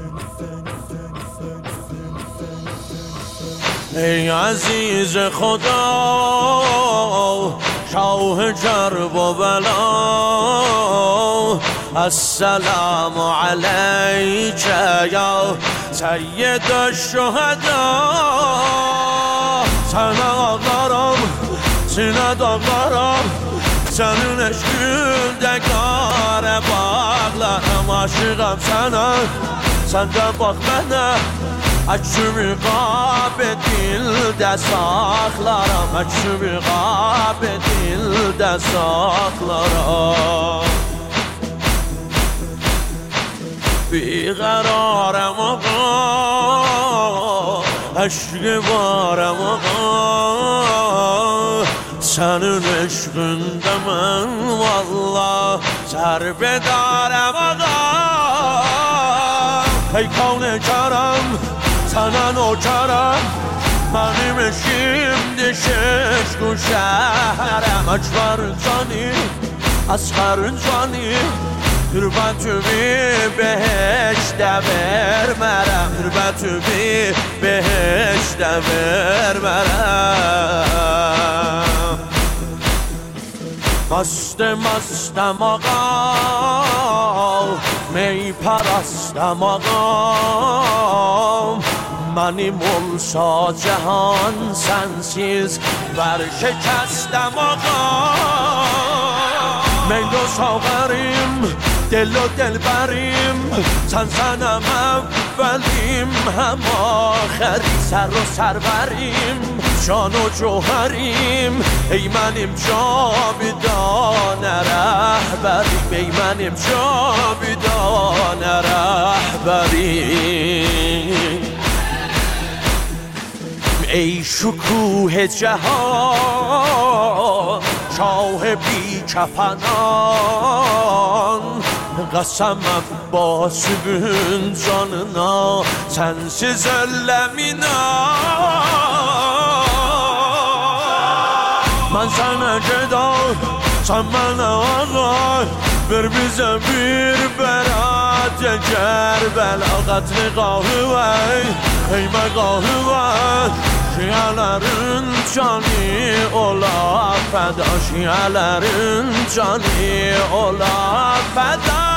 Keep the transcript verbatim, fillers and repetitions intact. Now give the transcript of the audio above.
ای عزیز خدا شاه جرب و بلا السلام علیک یا سید الشهدا سن آقارم سینه داغارم senin eşkünde kare bağlarım aşığım sana senden bak bana açımı qabe dilde saklarım açımı qabe dilde saklarım bir kararım ağa aşkı varım ağa senin eşkinde ben vallah serbedarım ağa ey kavne karım sana nokarım benim şimdi şeşku şehrim açvarın cani asgarın cani hürmetümü beheşte vermerem hürmetümü beheşte vermerem مست مستم آقا می پرستم آقا منی ملسا جهان sensiz برشکستم آقا میل و ساغریم دل و دلبریم سن سنم اولیم هم آخری سر و سروریم جان و جوهریم ای منیم جاودان رهبریم ای منیم جاودان رهبریم ای شکوه جهان شاه بی کفنان قسمم با سبون جاننا sensiz öllemina من sana geda sen bana ağlar ver bize bir berat Kerbela qatli qahve kıyma qahve şiyələrin canı ola fəda şiyələrin canı ola fəda